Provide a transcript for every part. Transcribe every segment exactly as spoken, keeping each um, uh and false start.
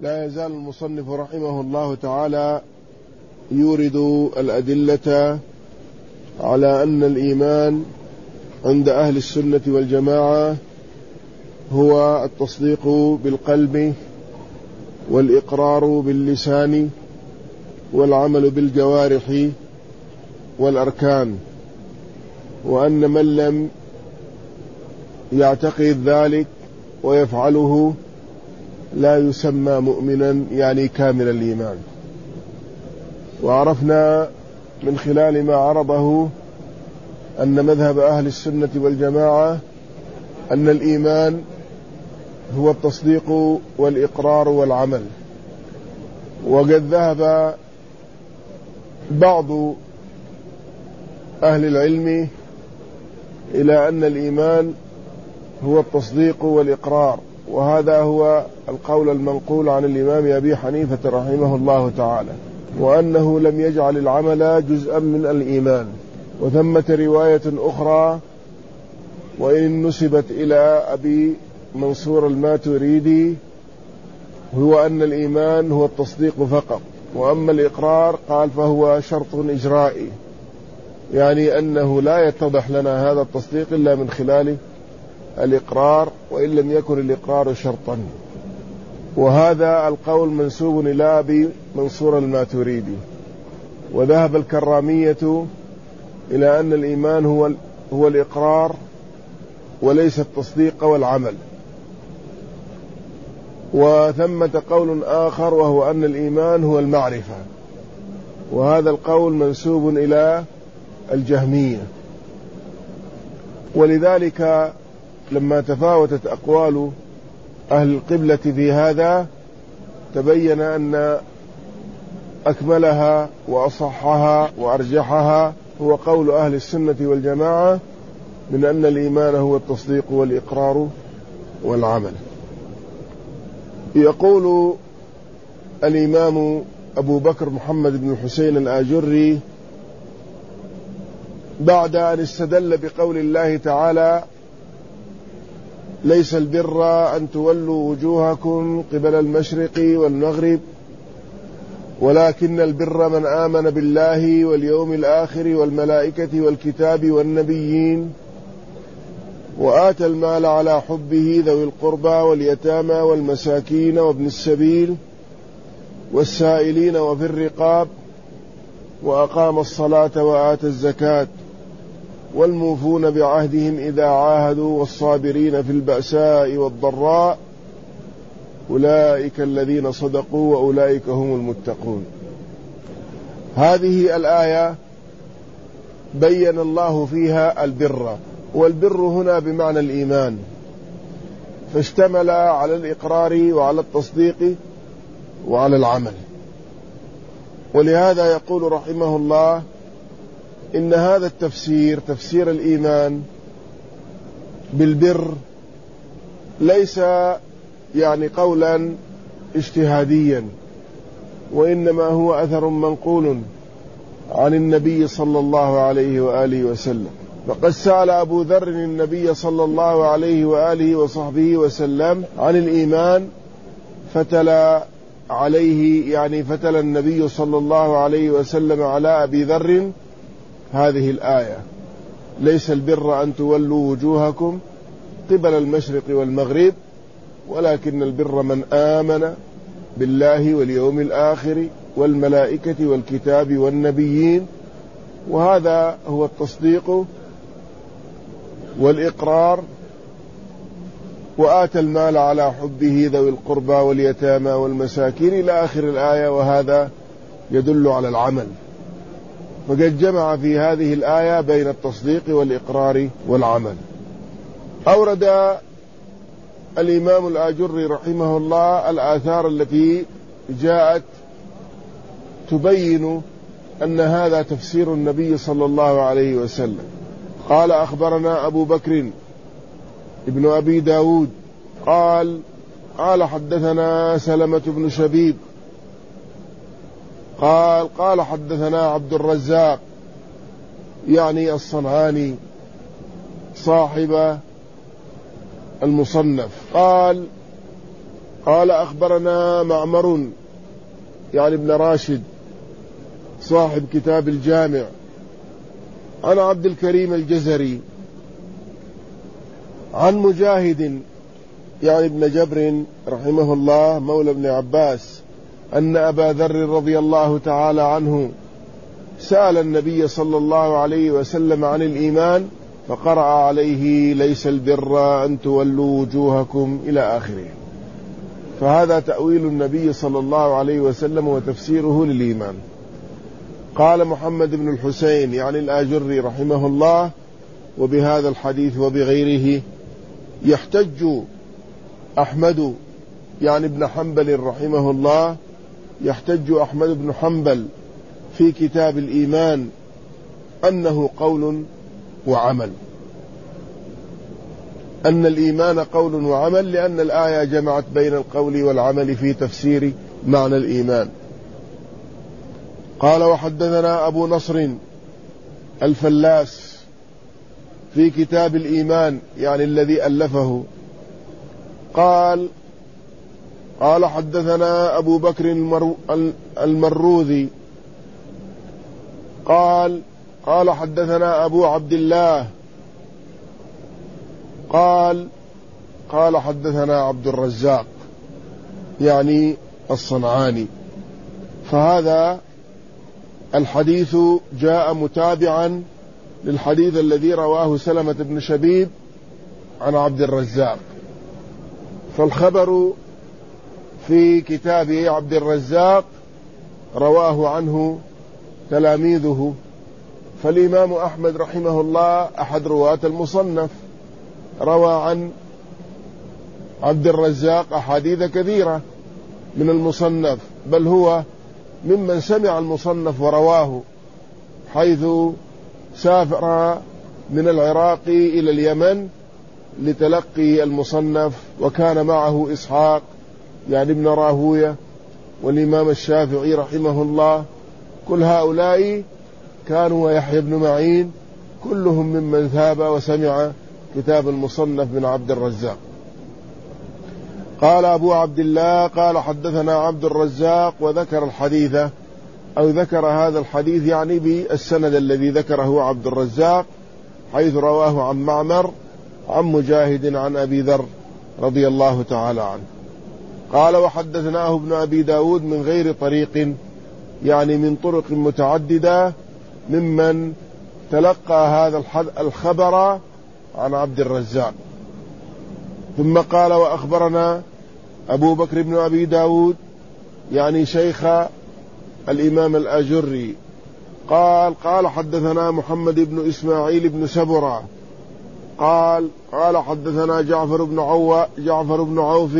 لا يزال المصنف رحمه الله تعالى يورد الأدلة على أن الإيمان عند أهل السنة والجماعة هو التصديق بالقلب والإقرار باللسان والعمل بالجوارح والأركان، وأن من لم يعتقد ذلك ويفعله لا يسمى مؤمنا، يعني كامل الإيمان. وعرفنا من خلال ما عرضه أن مذهب أهل السنة والجماعة أن الإيمان هو التصديق والإقرار والعمل. وقد ذهب بعض أهل العلم إلى أن الإيمان هو التصديق والإقرار، وهذا هو القول المنقول عن الإمام أبي حنيفة رحمه الله تعالى، وأنه لم يجعل العمل جزءا من الإيمان. وثمة رواية أخرى وإن نسبت إلى أبي منصور الماتريدي هو أن الإيمان هو التصديق فقط، وأما الإقرار قال فهو شرط إجرائي، يعني أنه لا يتضح لنا هذا التصديق إلا من خلال الإقرار، وإن لم يكن الإقرار شرطا. وهذا القول منسوب إلى أبي منصور الماتريدي. وذهب الكرامية إلى أن الإيمان هو هو الإقرار وليس التصديق والعمل. وثمة قول آخر وهو أن الإيمان هو المعرفة، وهذا القول منسوب إلى الجهمية. ولذلك لما تفاوتت أقوال أهل القبلة في هذا تبين أن أكملها وأصحها وأرجحها هو قول أهل السنة والجماعة من أن الإيمان هو التصديق والإقرار والعمل. يقول الإمام أبو بكر محمد بن حسين الآجري بعد أن استدل بقول الله تعالى: ليس البر أن تولوا وجوهكم قبل المشرق والمغرب ولكن البر من آمن بالله واليوم الآخر والملائكة والكتاب والنبيين وآتى المال على حبه ذوي القربى واليتامى والمساكين وابن السبيل والسائلين وفي الرقاب وأقام الصلاة وآتى الزكاة والموفون بعهدهم إذا عاهدوا والصابرين في البأساء والضراء أولئك الذين صدقوا وأولئك هم المتقون. هذه الآية بين الله فيها البر، والبر هنا بمعنى الإيمان، فاشتمل على الإقرار وعلى التصديق وعلى العمل. ولهذا يقول رحمه الله إن هذا التفسير، تفسير الإيمان بالبر، ليس يعني قولا اجتهاديا، وإنما هو أثر منقول عن النبي صلى الله عليه وآله وسلم. فقد سأل أبو ذر النبي صلى الله عليه وآله وصحبه وسلم عن الإيمان فتلا عليه، يعني فتلا النبي صلى الله عليه وسلم على أبي ذر هذه الآية: ليس البر أن تولوا وجوهكم قبل المشرق والمغرب ولكن البر من آمن بالله واليوم الآخر والملائكة والكتاب والنبيين. وهذا هو التصديق والإقرار. وآتى المال على حبه ذوي القربى واليتامى والمساكين إلى آخر الآية، وهذا يدل على العمل. فقد جمع في هذه الآية بين التصديق والإقرار والعمل. أورد الإمام الآجري رحمه الله الآثار التي جاءت تبين أن هذا تفسير النبي صلى الله عليه وسلم. قال: أخبرنا أبو بكر ابن أبي داود قال قال حدثنا سلمة بن شبيب قال قال حدثنا عبد الرزاق يعني الصنعاني صاحب المصنف قال قال أخبرنا معمر يعني ابن راشد صاحب كتاب الجامع عن عبد الكريم الجزري عن مجاهد يعني ابن جبر رحمه الله مولى ابن عباس أن أبا ذر رضي الله تعالى عنه سأل النبي صلى الله عليه وسلم عن الإيمان فقرأ عليه ليس البر أن تولوا وجوهكم إلى آخره. فهذا تأويل النبي صلى الله عليه وسلم وتفسيره للإيمان. قال محمد بن الحسين يعني الآجري رحمه الله وبهذا الحديث وبغيره يحتج أحمد يعني ابن حنبل رحمه الله يحتج أحمد بن حنبل في كتاب الإيمان أنه قول وعمل، أن الإيمان قول وعمل، لأن الآية جمعت بين القول والعمل في تفسير معنى الإيمان. قال وحدثنا أبو نصر الفلاس في كتاب الإيمان يعني الذي ألفه قال قال حدثنا أبو بكر المروذي قال قال حدثنا أبو عبد الله قال قال حدثنا عبد الرزاق يعني الصنعاني. فهذا الحديث جاء متابعا للحديث الذي رواه سلمة بن شبيب عن عبد الرزاق، فالخبر في كتاب عبد الرزاق رواه عنه تلاميذه، فالإمام أحمد رحمه الله أحد رواة المصنف روى عن عبد الرزاق أحاديث كثيرة من المصنف، بل هو ممن سمع المصنف ورواه، حيث سافر من العراق إلى اليمن لتلقي المصنف، وكان معه إسحاق يعني ابن راهوية والإمام الشافعي رحمه الله، كل هؤلاء كانوا ويحيى بن معين كلهم ممن ذهب وسمع كتاب المصنف من عبد الرزاق. قال أبو عبد الله قال حدثنا عبد الرزاق وذكر الحديث أو ذكر هذا الحديث يعني بالسند الذي ذكره عبد الرزاق، حيث رواه عن معمر عن مجاهد عن أبي ذر رضي الله تعالى عنه. قال وحدثناه ابن أبي داود من غير طريق يعني من طرق متعددة ممن تلقى هذا الخبر عن عبد الرزاق. ثم قال وأخبرنا أبو بكر بن أبي داود يعني شيخ الإمام الآجري قال قال حدثنا محمد بن إسماعيل بن سبرة قال قال حدثنا جعفر بن عو جعفر بن عوف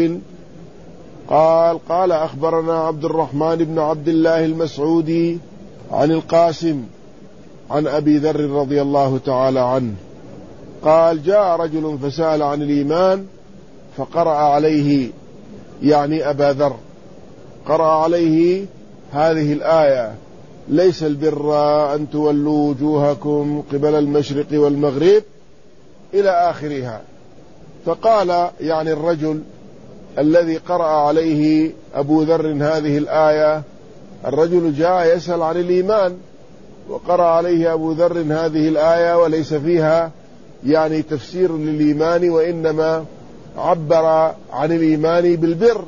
قال قال أخبرنا عبد الرحمن بن عبد الله المسعودي عن القاسم عن أبي ذر رضي الله تعالى عنه قال جاء رجل فسأل عن الإيمان فقرأ عليه يعني أبا ذر قرأ عليه هذه الآية ليس البر أن تولوا وجوهكم قبل المشرق والمغرب إلى آخرها. فقال يعني الرجل الذي قرأ عليه أبو ذر هذه الآية، الرجل جاء يسأل عن الإيمان وقرأ عليه أبو ذر هذه الآية وليس فيها يعني تفسير للإيمان، وإنما عبر عن الإيمان بالبر،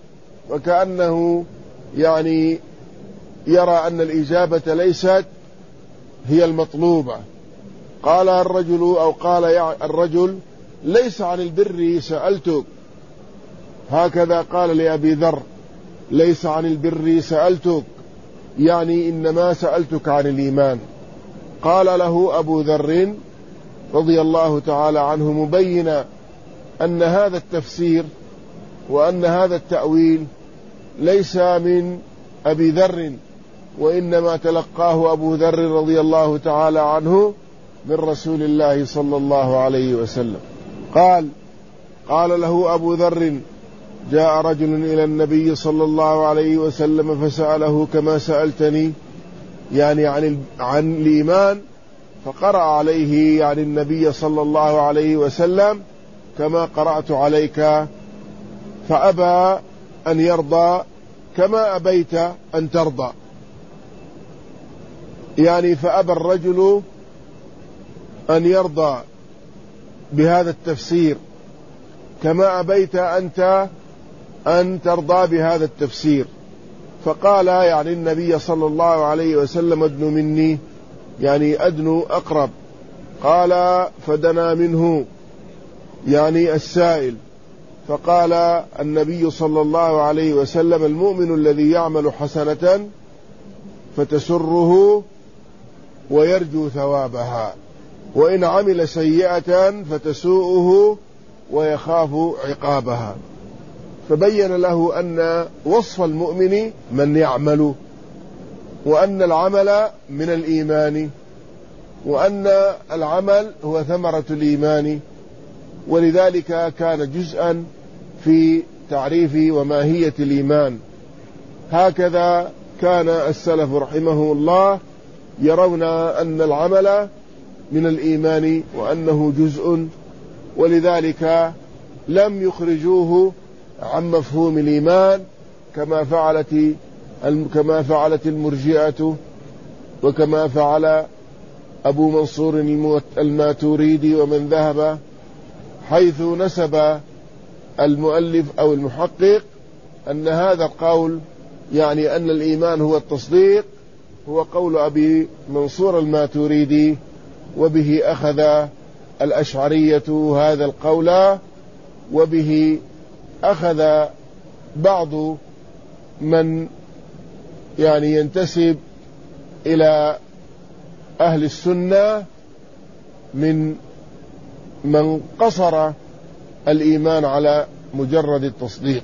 وكأنه يعني يرى أن الإجابة ليست هي المطلوبة. قال الرجل أو قال الرجل ليس عن البر سألتك، هكذا قال لأبي ذر ليس عن البر سألتك يعني إنما سألتك عن الإيمان. قال له أبو ذر رضي الله تعالى عنه مبينا أن هذا التفسير وأن هذا التأويل ليس من أبي ذر، وإنما تلقاه أبو ذر رضي الله تعالى عنه من رسول الله صلى الله عليه وسلم. قال قال له أبو ذر جاء رجل إلى النبي صلى الله عليه وسلم فسأله كما سألتني يعني عن عن الإيمان، فقرأ عليه يعني النبي صلى الله عليه وسلم كما قرأت عليك فأبى أن يرضى كما أبيت أن ترضى، يعني فأبى الرجل أن يرضى بهذا التفسير كما أبيت أنت أن ترضى بهذا التفسير. فقال يعني النبي صلى الله عليه وسلم ادن مني، يعني أدنو أقرب. قال فدنا منه يعني السائل، فقال النبي صلى الله عليه وسلم المؤمن الذي يعمل حسنة فتسره ويرجو ثوابها، وإن عمل سيئة فتسوءه ويخاف عقابها. فبين له أن وصف المؤمن من يعمل، وأن العمل من الإيمان، وأن العمل هو ثمرة الإيمان، ولذلك كان جزءا في تعريف وماهية الإيمان. هكذا كان السلف رحمه الله يرون أن العمل من الإيمان وأنه جزء، ولذلك لم يخرجوه عن مفهوم الإيمان كما فعلت كما فعلت المرجئة، وكما فعل أبو منصور الماتوريدي ومن ذهب، حيث نسب المؤلف أو المحقق أن هذا القول يعني أن الإيمان هو التصديق هو قول أبي منصور الماتوريدي، وبه أخذ الأشعرية هذا القول، وبه أخذ بعض من يعني ينتسب إلى أهل السنة من من قصر الإيمان على مجرد التصديق،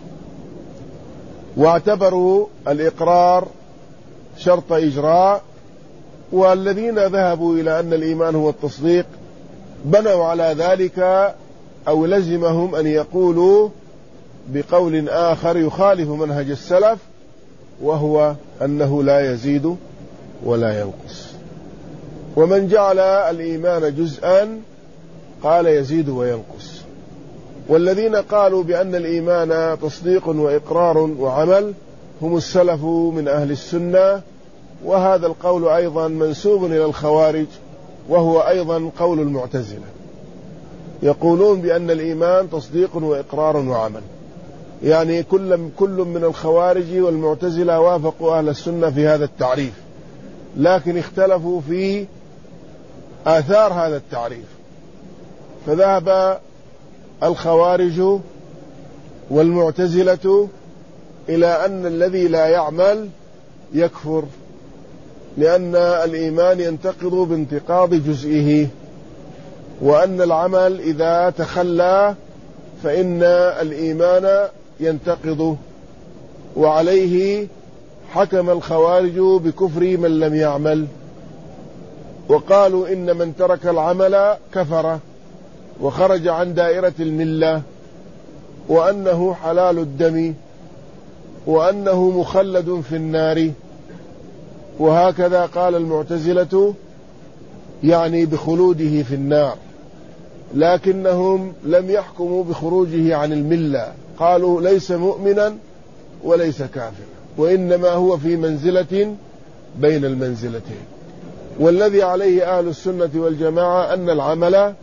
واعتبروا الإقرار شرط إجراء. والذين ذهبوا إلى أن الإيمان هو التصديق بنوا على ذلك أو لزمهم أن يقولوا بقول آخر يخالف منهج السلف، وهو أنه لا يزيد ولا ينقص. ومن جعل الإيمان جزءا قال يزيد وينقص. والذين قالوا بأن الإيمان تصديق وإقرار وعمل هم السلف من أهل السنة، وهذا القول أيضا منسوب إلى الخوارج، وهو أيضا قول المعتزلة، يقولون بأن الإيمان تصديق وإقرار وعمل. يعني كل كل من الخوارج والمعتزلة وافقوا أهل السنة في هذا التعريف، لكن اختلفوا في آثار هذا التعريف. فذهب الخوارج والمعتزلة إلى أن الذي لا يعمل يكفر، لأن الإيمان ينتقض بانتقاض جزئه، وأن العمل إذا تخلى فإن الإيمان ينتقض. وعليه حكم الخوارج بكفر من لم يعمل، وقالوا إن من ترك العمل كفر وخرج عن دائرة الملة، وأنه حلال الدم، وأنه مخلد في النار. وهكذا قال المعتزلة يعني بخلوده في النار، لكنهم لم يحكموا بخروجه عن الملة، قالوا ليس مؤمنا وليس كافرا، وإنما هو في منزلة بين المنزلتين. والذي عليه أهل السنة والجماعة أن العمل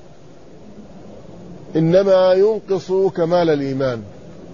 إنما ينقص كمال الإيمان،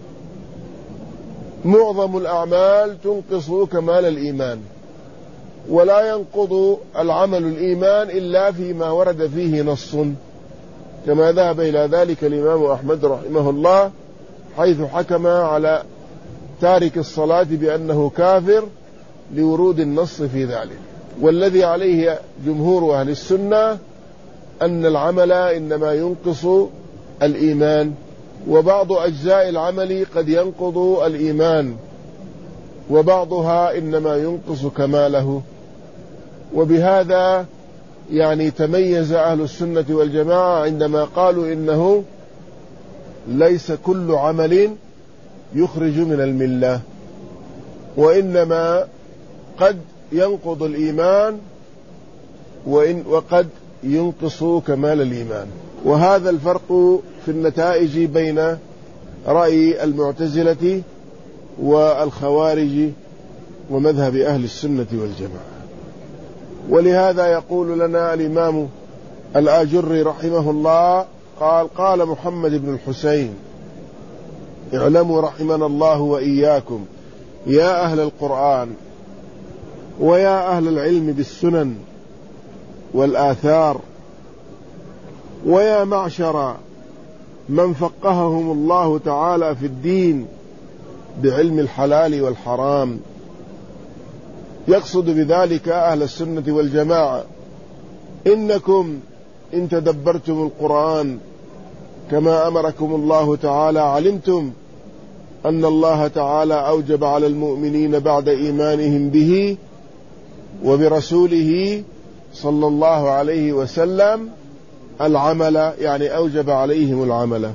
معظم الأعمال تنقص كمال الإيمان، ولا ينقض العمل الإيمان إلا فيما ورد فيه نص، كما ذهب إلى ذلك الإمام أحمد رحمه الله، حيث حكم على تارك الصلاة بأنه كافر لورود النص في ذلك. والذي عليه جمهور أهل السنة أن العمل إنما ينقص الإيمان، وبعض أجزاء العمل قد ينقض الإيمان، وبعضها إنما ينقص كماله. وبهذا يعني تميز أهل السنة والجماعة عندما قالوا إنه ليس كل عمل يخرج من الملة، وإنما قد ينقض الإيمان وإن وقد ينقص كمال الإيمان. وهذا الفرق في النتائج بين رأي المعتزلة والخوارج ومذهب أهل السنة والجماعة. ولهذا يقول لنا الإمام الآجري رحمه الله قال قال محمد بن الحسين: اعلموا رحمنا الله وإياكم يا أهل القرآن ويا أهل العلم بالسنن والآثار ويا معشر من فقههم الله تعالى في الدين بعلم الحلال والحرام، يقصد بذلك أهل السنة والجماعة، إنكم إن تدبرتم القرآن كما أمركم الله تعالى علمتم أن الله تعالى أوجب على المؤمنين بعد إيمانهم به وبرسوله صلى الله عليه وسلم العمل، يعني أوجب عليهم العمل،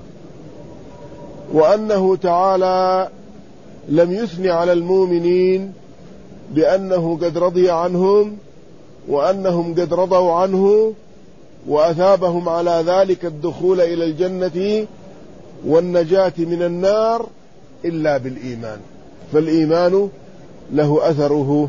وأنه تعالى لم يثني على المؤمنين بأنه قد رضي عنهم وأنهم قد رضوا عنه وأثابهم على ذلك الدخول إلى الجنة والنجاة من النار إلا بالإيمان، فالإيمان له أثره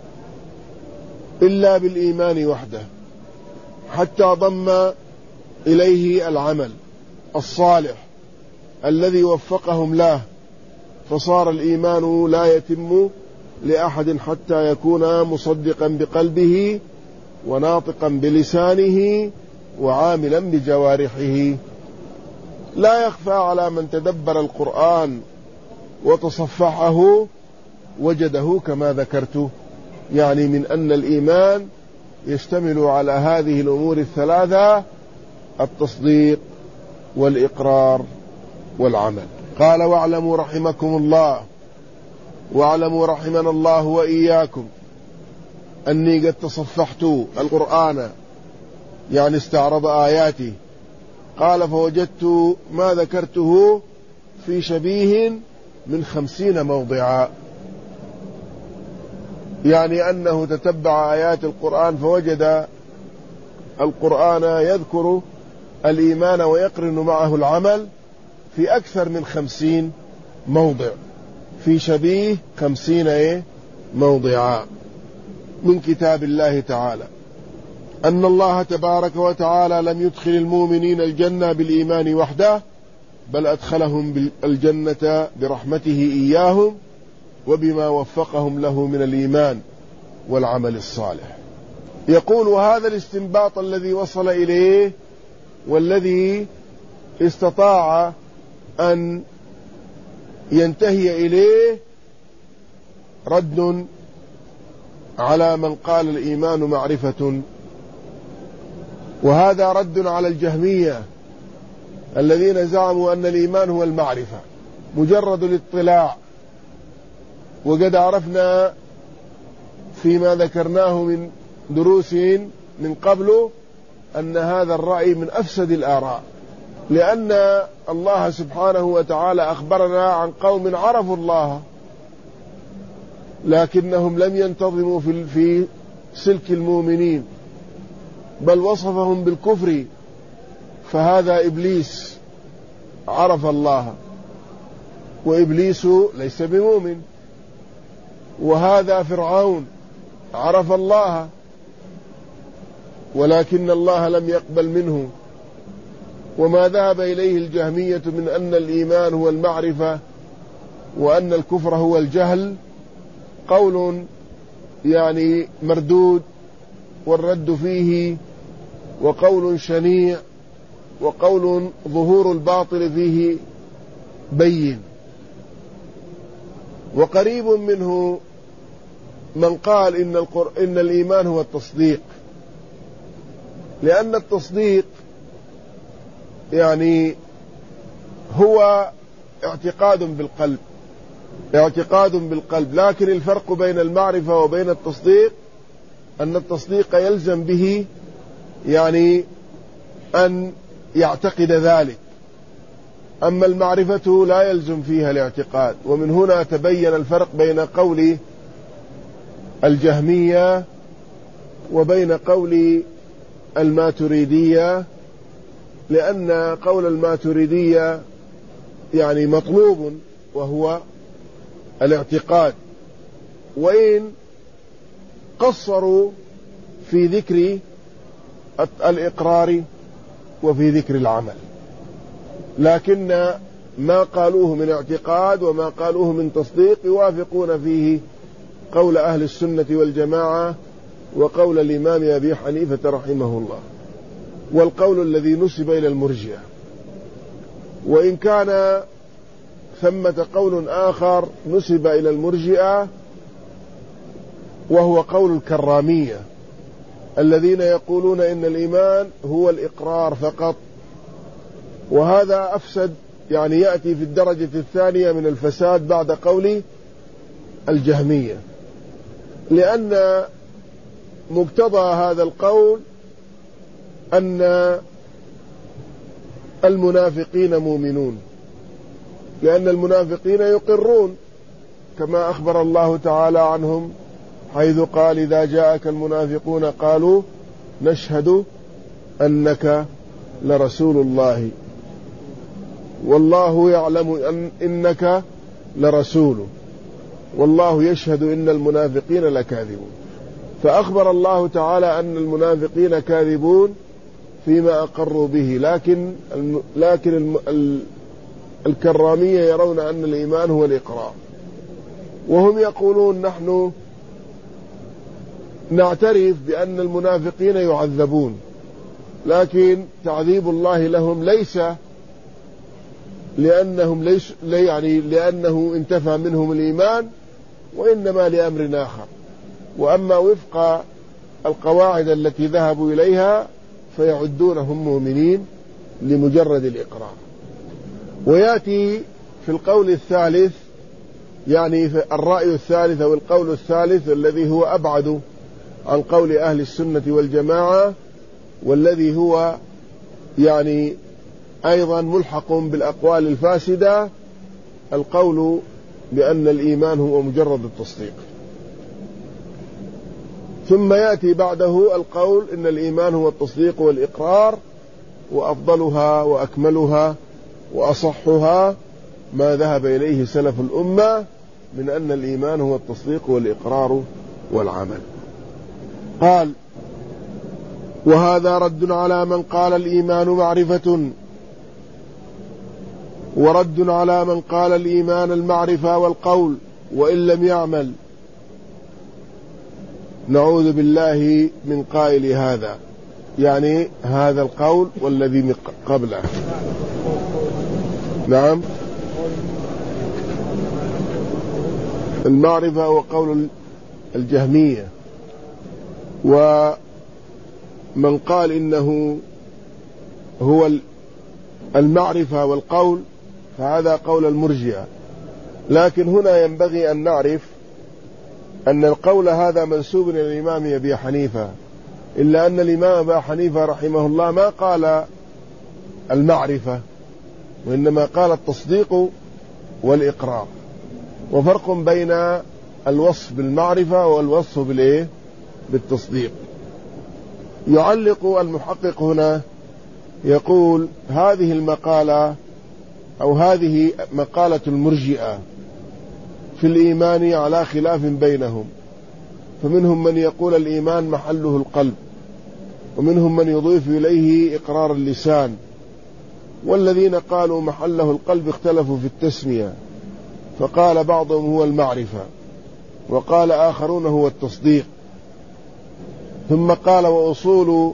إلا بالإيمان وحده، حتى ضم إليه العمل الصالح الذي وفقهم له، فصار الإيمان لا يتم لأحد حتى يكون مصدقا بقلبه وناطقا بلسانه وعاملا بجوارحه. لا يخفى على من تدبر القرآن وتصفحه وجده كما ذكرت، يعني من أن الإيمان يشتمل على هذه الأمور الثلاثة: التصديق والإقرار والعمل. قال: واعلموا رحمكم الله واعلموا رحمنا الله وإياكم أني قد تصفحت القرآن، يعني استعرض آياته. قال: فوجدت ما ذكرته في شبيه من خمسين موضعا، يعني أنه تتبع آيات القرآن فوجد القرآن يذكر الإيمان ويقرن معه العمل في أكثر من خمسين موضع، في شبيه خمسين إيه موضعا من كتاب الله تعالى. أن الله تبارك وتعالى لم يدخل المؤمنين الجنة بالإيمان وحده، بل أدخلهم الجنة برحمته إياهم وبما وفقهم له من الإيمان والعمل الصالح. يقول: هذا الاستنباط الذي وصل إليه والذي استطاع أن ينتهي إليه رد على من قال الإيمان معرفة، وهذا رد على الجهمية الذين زعموا أن الإيمان هو المعرفة مجرد الاطلاع. وقد عرفنا فيما ذكرناه من دروس من قبل أن هذا الرأي من أفسد الآراء، لأن الله سبحانه وتعالى أخبرنا عن قوم عرفوا الله لكنهم لم ينتظموا في سلك المؤمنين، بل وصفهم بالكفر. فهذا إبليس عرف الله، وإبليس ليس بمؤمن. وهذا فرعون عرف الله ولكن الله لم يقبل منه. وما ذهب إليه الجهمية من أن الإيمان هو المعرفة وأن الكفر هو الجهل قول يعني مردود، والرد فيه وقول شنيع، وقول ظهور الباطل فيه بين. وقريب منه من قال إن, القر... إن الإيمان هو التصديق، لأن التصديق يعني هو اعتقاد بالقلب اعتقاد بالقلب لكن الفرق بين المعرفة وبين التصديق أن التصديق يلزم به يعني أن يعتقد ذلك، أما المعرفة لا يلزم فيها الاعتقاد. ومن هنا تبين الفرق بين قول الجهمية وبين قول الماتريدية، لأن قول الماتريدية يعني مطلوب وهو الاعتقاد، وإن قصروا في ذكر الإقرار وفي ذكر العمل، لكن ما قالوه من اعتقاد وما قالوه من تصديق يوافقون فيه قول أهل السنة والجماعة وقول الإمام أبي حنيفة رحمه الله، والقول الذي نسب إلى المرجئة. وإن كان ثمة قول آخر نسب إلى المرجئة وهو قول الكرامية الذين يقولون إن الإيمان هو الإقرار فقط، وهذا أفسد، يعني يأتي في الدرجة الثانية من الفساد بعد قول الجهمية، لأن مقتضى هذا القول أن المنافقين مؤمنون، لأن المنافقين يقرون كما أخبر الله تعالى عنهم حيث قال: إذا جاءك المنافقون قالوا نشهد أنك لرسول الله والله يعلم أن إنك لرسوله والله يشهد إن المنافقين لكاذبون. فأخبر الله تعالى أن المنافقين كاذبون فيما أقروا به، لكن لكن الكرامية يرون أن الإيمان هو الإقرار، وهم يقولون نحن نعترف بأن المنافقين يعذبون، لكن تعذيب الله لهم ليس لأنهم ليس يعني لأنه انتفى منهم الإيمان، وإنما لأمر آخر. وأما وفق القواعد التي ذهبوا إليها فيعدونهم مؤمنين لمجرد الإقرار. ويأتي في القول الثالث، يعني في الرأي الثالث أو القول الثالث الذي هو أبعد عن قول أهل السنة والجماعة، والذي هو يعني أيضا ملحق بالأقوال الفاسدة، القول بأن الإيمان هو مجرد التصديق. ثم يأتي بعده القول إن الإيمان هو التصديق والإقرار، وأفضلها وأكملها وأصحها ما ذهب إليه سلف الأمة من أن الإيمان هو التصديق والإقرار والعمل. قال: وهذا رد على من قال الإيمان معرفة، ورد على من قال الإيمان المعرفة والقول وإن لم يعمل. نعوذ بالله من قائل هذا، يعني هذا القول والذي قبله. نعم، المعرفة هو قول الجهمية، ومن قال إنه هو المعرفة والقول فهذا قول المرجئة. لكن هنا ينبغي أن نعرف أن القول هذا منسوب إلى الإمام أبي حنيفة، إلا أن الإمام أبي حنيفة رحمه الله ما قال المعرفة، وإنما قال التصديق والإقرار، وفرق بين الوصف بالمعرفة والوصف بالإيه؟ بالتصديق. يعلق المحقق هنا يقول: هذه المقالة أو هذه مقالة المرجئة في الإيمان على خلاف بينهم، فمنهم من يقول الإيمان محله القلب، ومنهم من يضيف إليه إقرار اللسان، والذين قالوا محله القلب اختلفوا في التسمية، فقال بعضهم هو المعرفة وقال آخرون هو التصديق. ثم قال: وأصول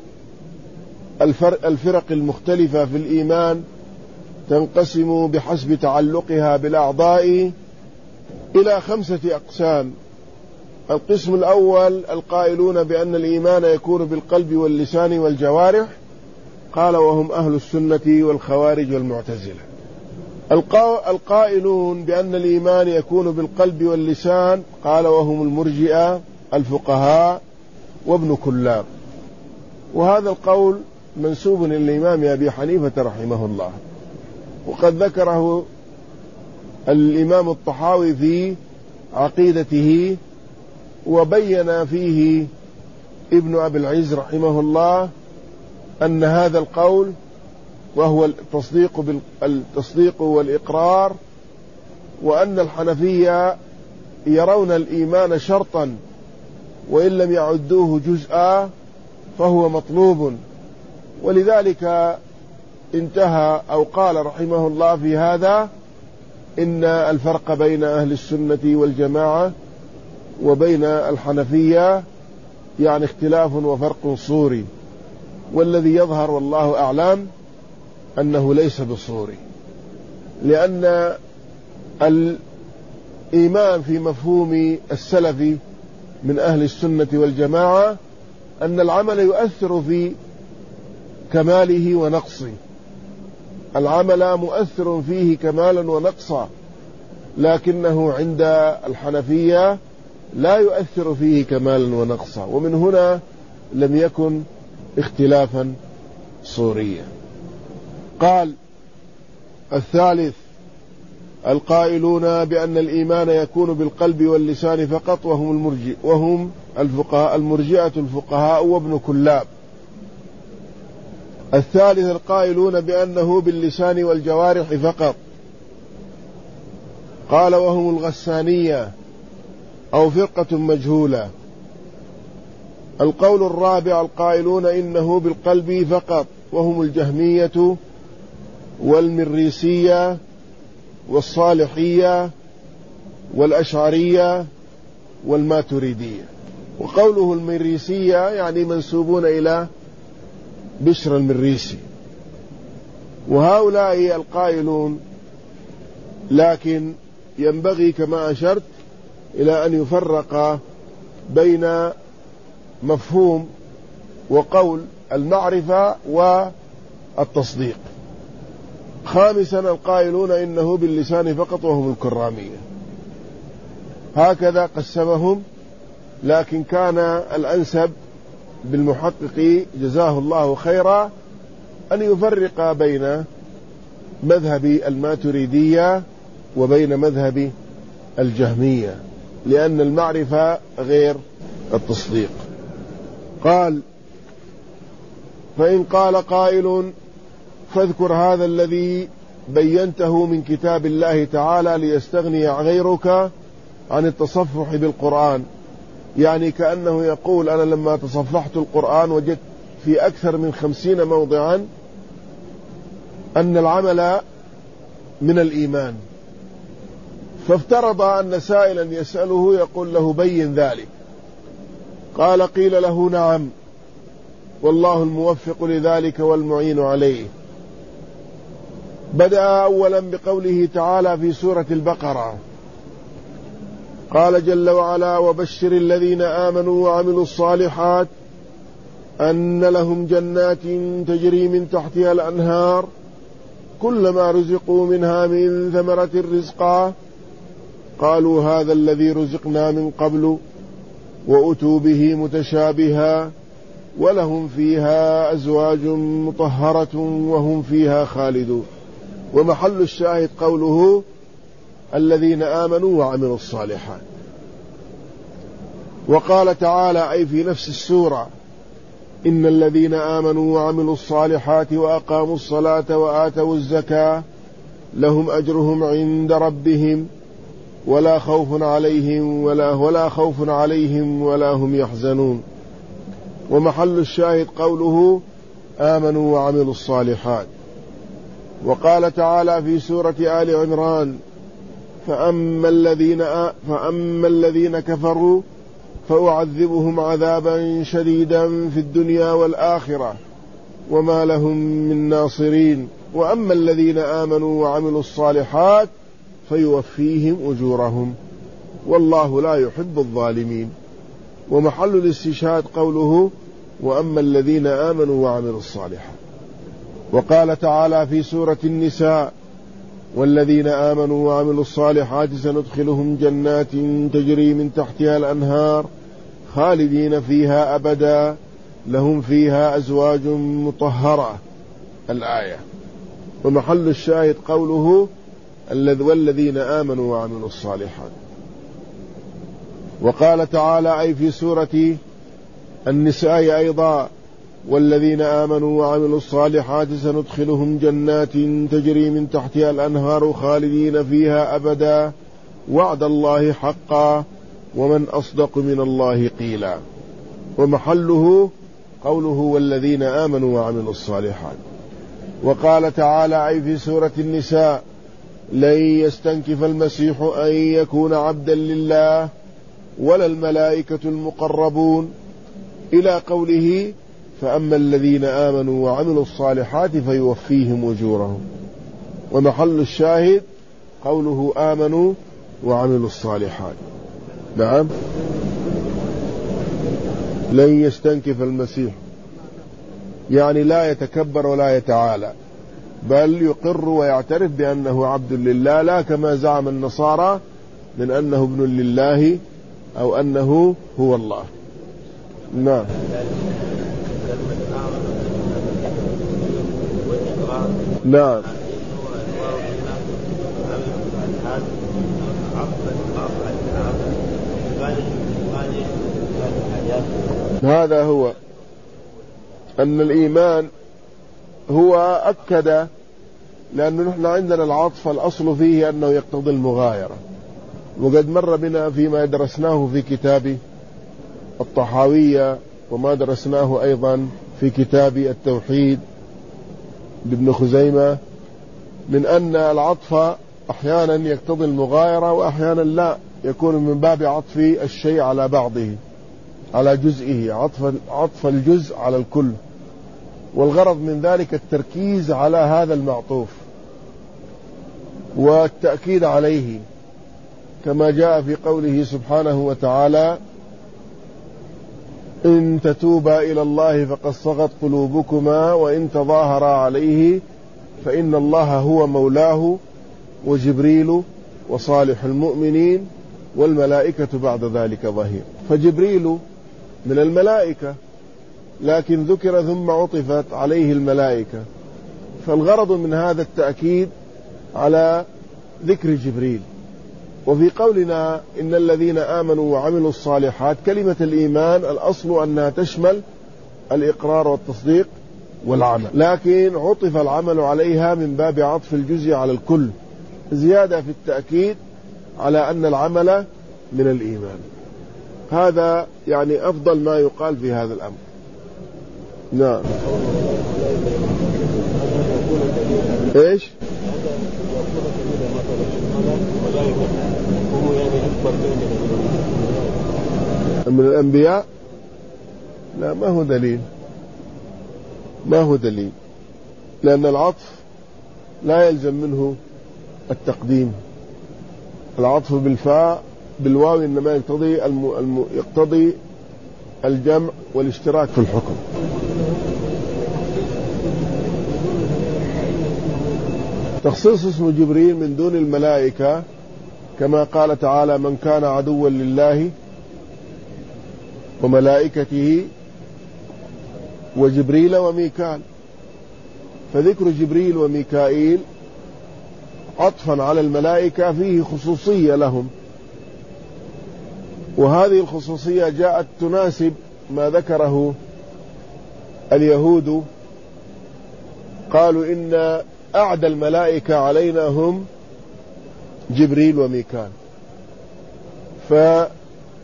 الفرق المختلفة في الإيمان تنقسم بحسب تعلقها بالأعضاء إلى خمسة أقسام. القسم الأول القائلون بأن الإيمان يكون بالقلب واللسان والجوارح، قال وهم أهل السنة والخوارج والمعتزلة. القائلون بأن الإيمان يكون بالقلب واللسان، قال وهم المرجئة الفقهاء وابن كلاب. وهذا القول منسوب للإمام أبي حنيفة رحمه الله، وقد ذكره الإمام الطحاوي في عقيدته، وبين فيه ابن أبي العز رحمه الله أن هذا القول وهو التصديق بالتصديق والإقرار، وأن الحنفية يرون الإيمان شرطا وإن لم يعدوه جزءا فهو مطلوب. ولذلك انتهى أو قال رحمه الله في هذا إن الفرق بين أهل السنة والجماعة وبين الحنفية يعني اختلاف وفرق صوري، والذي يظهر والله أعلم أنه ليس بصوري، لأن الإيمان في مفهوم السلف من أهل السنة والجماعة أن العمل يؤثر في كماله ونقصه، العمل مؤثر فيه كمالا ونقصا، لكنه عند الحنفية لا يؤثر فيه كمالا ونقصا، ومن هنا لم يكن اختلافا صوريا. قال الثالث القائلون بأن الإيمان يكون بالقلب واللسان فقط، وهم المرجئ وهم الفقهاء المرجئة الفقهاء وابن كلاب. الثالث القائلون بأنه باللسان والجوارح فقط، قال وهم الغسانية أو فرقة مجهولة. القول الرابع القائلون إنه بالقلب فقط، وهم الجهمية والمريسية والصالحية والأشعرية والماتريدية. وقوله المريسية يعني منسوبون إلى بشر المريسي. وهؤلاء القائلون، لكن ينبغي كما أشرت إلى أن يفرق بين مفهوم وقول المعرفة والتصديق. خامسا القائلون إنه باللسان فقط، وهم الكرامية. هكذا قسمهم، لكن كان الأنسب بالمحقق جزاه الله خيرا أن يفرق بين مذهب الماتريدية وبين مذهب الجهمية، لأن المعرفة غير التصديق. قال فإن قال قائل فاذكر هذا الذي بينته من كتاب الله تعالى ليستغني غيرك عن التصفح بالقرآن، يعني كأنه يقول أنا لما تصفحت القرآن وجدت في أكثر من خمسين موضعا أن العمل من الإيمان، فافترض أن سائلا يسأله يقول له بين ذلك، قال قيل له نعم والله الموفق لذلك والمعين عليه. بدأ أولا بقوله تعالى في سورة البقرة، قال جل وعلا وبشر الذين آمنوا وعملوا الصالحات أن لهم جنات تجري من تحتها الأنهار كلما رزقوا منها من ثمرة رزقا قالوا هذا الذي رزقنا من قبل وأتوا به متشابها ولهم فيها أزواج مطهرة وهم فيها خالدون. ومحل الشاهد قوله الذين آمنوا وعملوا الصالحات. وقال تعالى أي في نفس السورة إن الذين آمنوا وعملوا الصالحات وأقاموا الصلاة وآتوا الزكاة لهم أجرهم عند ربهم ولا خوف عليهم ولا ولا خوف عليهم ولا هم يحزنون. ومحل الشاهد قوله آمنوا وعملوا الصالحات. وقال تعالى في سورة آل عمران فأما الذين فأما الذين كفروا فأعذبهم عذابا شديدا في الدنيا والآخرة وما لهم من ناصرين وأما الذين آمنوا وعملوا الصالحات فيوفيهم أجورهم والله لا يحب الظالمين. ومحل الاستشهاد قوله وأما الذين آمنوا وعملوا الصالحات. وقال تعالى في سورة النساء والذين آمنوا وعملوا الصالحات سندخلهم جنات تجري من تحتها الأنهار خالدين فيها أبدا لهم فيها أزواج مطهرة الآية. ومحل الشاهد قوله والذين آمنوا وعملوا الصالحات. وقال تعالى أي في سورة النساء أيضا والذين آمنوا وعملوا الصالحات سندخلهم جنات تجري من تحتها الأنهار خالدين فيها أبدا وعد الله حقا ومن أصدق من الله قيلا. ومحله قوله والذين آمنوا وعملوا الصالحات. وقال تعالى أي في سورة النساء لن يستنكف المسيح أن يكون عبدا لله ولا الملائكة المقربون إلى قوله فأما الذين آمنوا وعملوا الصالحات فيوفيهم أجورهم. ومحل الشاهد قوله آمنوا وعملوا الصالحات. نعم لن يستنكف المسيح يعني لا يتكبر ولا يتعالى بل يقر ويعترف بأنه عبد لله لا كما زعم النصارى من أنه ابن لله أو أنه هو الله. نعم نعم هذا هو أن الإيمان هو أكد لأنه نحن عندنا العطف الأصل فيه أنه يقتضي المغايرة، وقد مر بنا فيما درسناه في كتاب الطحاوية وما درسناه أيضا في كتاب التوحيد لابن خزيمة من أن العطف أحيانا يقتضي المغايرة وأحيانا لا، يكون من باب عطف الشيء على بعضه على جزئه، عطف عطف الجزء على الكل، والغرض من ذلك التركيز على هذا المعطوف والتأكيد عليه كما جاء في قوله سبحانه وتعالى إن تتوبا إلى الله فقد صغت قلوبكما وإن تظاهرا عليه فإن الله هو مولاه وجبريل وصالح المؤمنين والملائكة بعد ذلك ظهير. فجبريل من الملائكة لكن ذكر ثم عطفت عليه الملائكة، فالغرض من هذا التأكيد على ذكر جبريل. وفي قولنا إن الذين آمنوا وعملوا الصالحات كلمة الإيمان الأصل أنها تشمل الإقرار والتصديق والعمل، لكن عطف العمل عليها من باب عطف الجزء على الكل زيادة في التأكيد على أن العمل من الإيمان. هذا يعني أفضل ما يقال في هذا الأمر. نعم إيش من الأنبياء؟ لا ما هو دليل، ما هو دليل، لأن العطف لا يلزم منه التقديم. العطف بالفاء بالواو إنما يقتضي الم... الم... يقتضي الجمع والاشتراك في الحكم. تخصيص اسم جبريل من دون الملائكة كما قال تعالى من كان عدوا لله وملائكته وجبريل وميكال، فذكر جبريل وميكائيل عطفا على الملائكة فيه خصوصية لهم، وهذه الخصوصية جاءت تناسب ما ذكره اليهود، قالوا إن أعدى الملائكة علينا هم جبريل وميكال، فذكر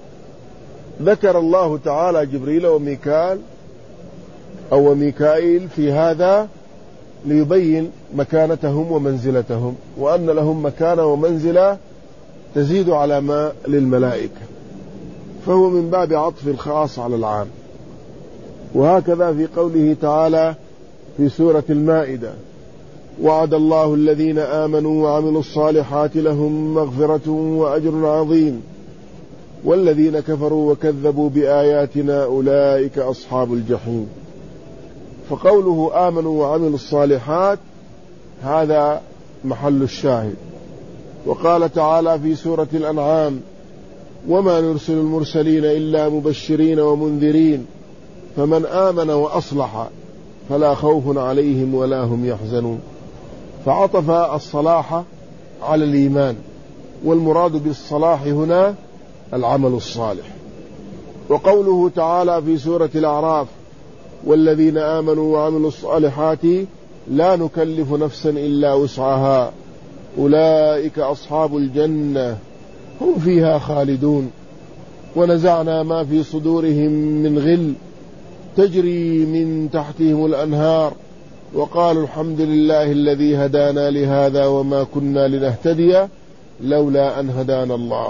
الله تعالى جبريل وميكال أو ميكائيل في هذا ليبين مكانتهم ومنزلتهم، وأن لهم مكانة ومنزلة تزيد على ما للملائكة، فهو من باب عطف الخاص على العام. وهكذا في قوله تعالى في سورة المائدة وعد الله الذين آمنوا وعملوا الصالحات لهم مغفرة وأجر عظيم والذين كفروا وكذبوا بآياتنا أولئك أصحاب الجحيم. فقوله آمنوا وعملوا الصالحات هذا محل الشاهد. وقال تعالى في سورة الأنعام وما نرسل المرسلين إلا مبشرين ومنذرين فمن آمن وأصلح فلا خوف عليهم ولا هم يحزنون. فعطف الصلاح على الإيمان، والمراد بالصلاح هنا العمل الصالح. وقوله تعالى في سورة الأعراف والذين آمنوا وعملوا الصالحات لا نكلف نفسا إلا وسعها أولئك أصحاب الجنة هم فيها خالدون ونزعنا ما في صدورهم من غل تجري من تحتهم الأنهار وقالوا الحمد لله الذي هدانا لهذا وما كنا لنهتدي لولا أن هدانا الله،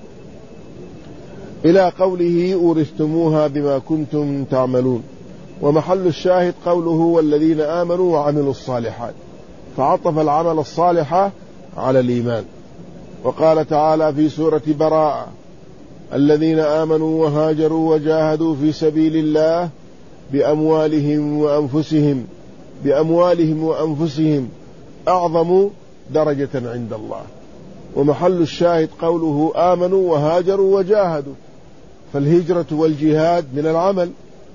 إلى قوله أورثتموها بما كنتم تعملون. ومحل الشاهد قوله والذين آمنوا وعملوا الصالحات، فعطف العمل الصالح على الإيمان. وقال تعالى في سورة براءة الذين آمنوا وهاجروا وجاهدوا في سبيل الله بأموالهم وأنفسهم بأموالهم وأنفسهم أعظم درجة عند الله. ومحل الشاهد قوله آمنوا وهاجروا وجاهدوا، فالهجرة والجهاد من العمل،